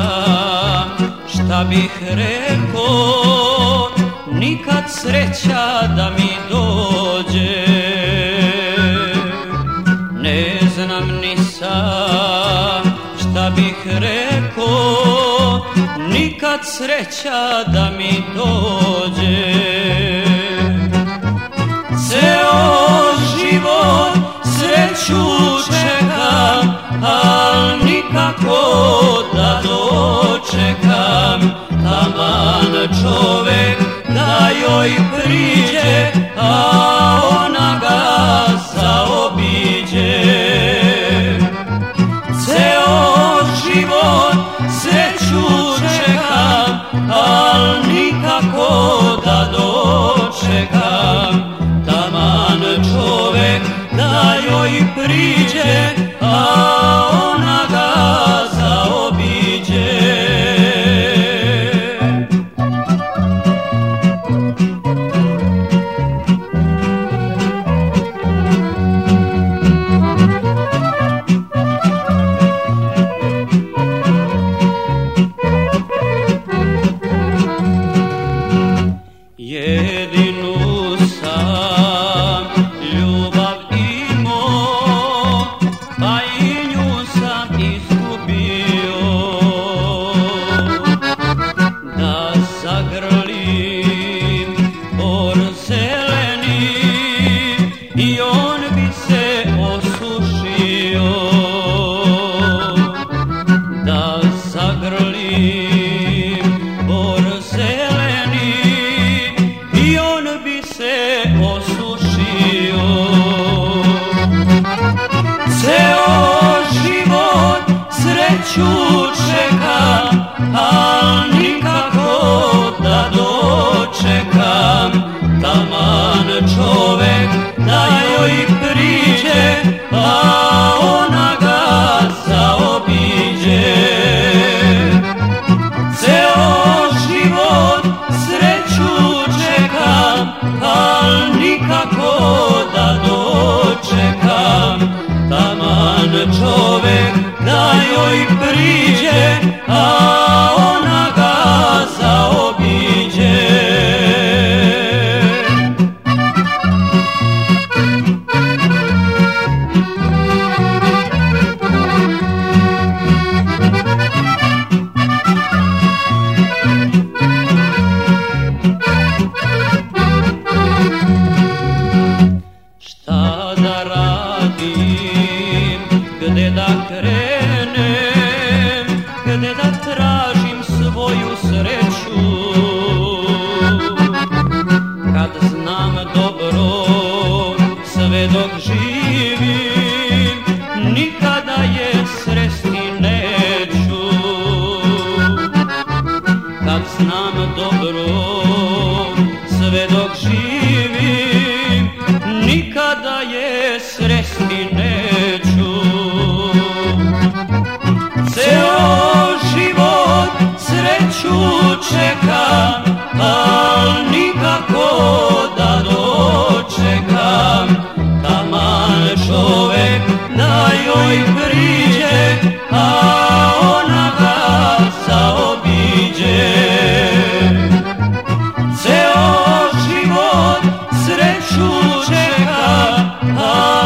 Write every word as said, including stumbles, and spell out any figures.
znam šta bih rekao, nikad sreća da mi dođe. Ne znam ni sam šta bih rekao, nikad sreća da mi dođe. Ceo život sreću čekam, al nikako da dočekam. Taman čovek da joj priđe, a ona ga zaobiđe. Ceo život sreću čekam, al nikako da dočekam. Taman čovek da joj priđe, a ona ga zaobiđe. Jedinu sam ljubav imao, pa i nju sam izgubio. Da zagrlim bor zeleni i on bi se osušio. Da zagrlim bor zeleni i on bi se osušio. Ceo život sreću čekam, al nikako da dočekam. Taman čovek da joj priđe, a ona ga zaobiđe. Ceo život sreću čekam, al nikako da dočekam. Taman čovek da joj priđe, a ona ga zaobiđe. Šta da radim, gde da krenem, gde da tražim svoju sreću, kad znam dobro sve dok živim, nikada je sresti neću. Kad znam dobro sve dok živim, nikada je sresti neću. Ceo život sreću čekam, al nikako da dočekam. Taman čovek da joj priđe, a ona ga zaobiđe. Ceo život sreću čekam, a